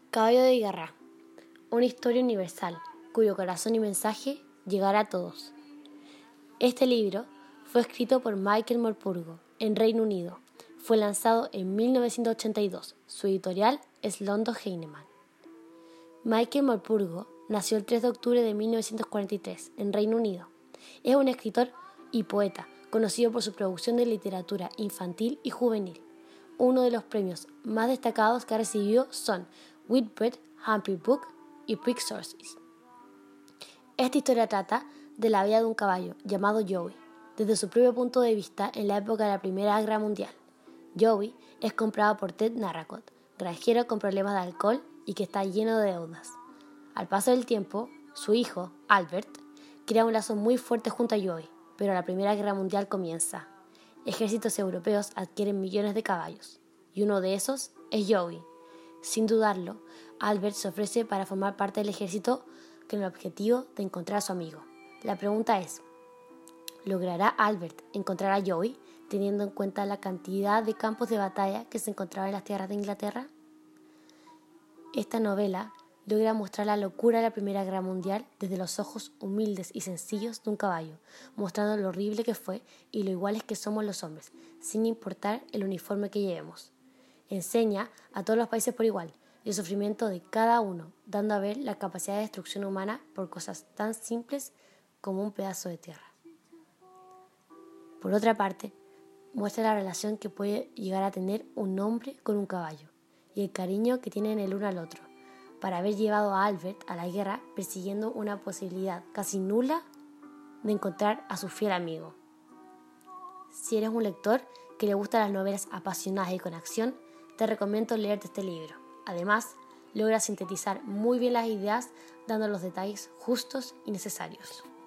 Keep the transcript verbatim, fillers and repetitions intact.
Caballo de guerra, una historia universal cuyo corazón y mensaje llegará a todos. Este libro fue escrito por Michael Morpurgo en Reino Unido. Fue lanzado en mil novecientos ochenta y dos. Su editorial es London Heinemann. Michael Morpurgo nació el tres de octubre de mil novecientos cuarenta y tres en Reino Unido. Es un escritor y poeta conocido por su producción de literatura infantil y juvenil. Uno de los premios más destacados que ha recibido son Whitbread, Humphrey Book y Prix Sources. Esta historia trata de la vida de un caballo llamado Joey, desde su propio punto de vista en la época de la Primera Guerra Mundial. Joey es comprado por Ted Narracott, granjero con problemas de alcohol y que está lleno de deudas. Al paso del tiempo, su hijo, Albert, crea un lazo muy fuerte junto a Joey, pero la Primera Guerra Mundial comienza. Ejércitos europeos adquieren millones de caballos, y uno de esos es Joey. Sin dudarlo, Albert se ofrece para formar parte del ejército con el objetivo de encontrar a su amigo. La pregunta es, ¿logrará Albert encontrar a Joey teniendo en cuenta la cantidad de campos de batalla que se encontraban en las tierras de Inglaterra? Esta novela logra mostrar la locura de la Primera Guerra Mundial desde los ojos humildes y sencillos de un caballo, mostrando lo horrible que fue y lo iguales que somos los hombres, sin importar el uniforme que llevemos. Enseña a todos los países por igual el sufrimiento de cada uno, dando a ver la capacidad de destrucción humana por cosas tan simples como un pedazo de tierra. Por otra parte, muestra la relación que puede llegar a tener un hombre con un caballo y el cariño que tienen el uno al otro, para haber llevado a Albert a la guerra persiguiendo una posibilidad casi nula de encontrar a su fiel amigo. Si eres un lector que le gustan las novelas apasionadas y con acción, te recomiendo leerte este libro. Además, logra sintetizar muy bien las ideas dando los detalles justos y necesarios.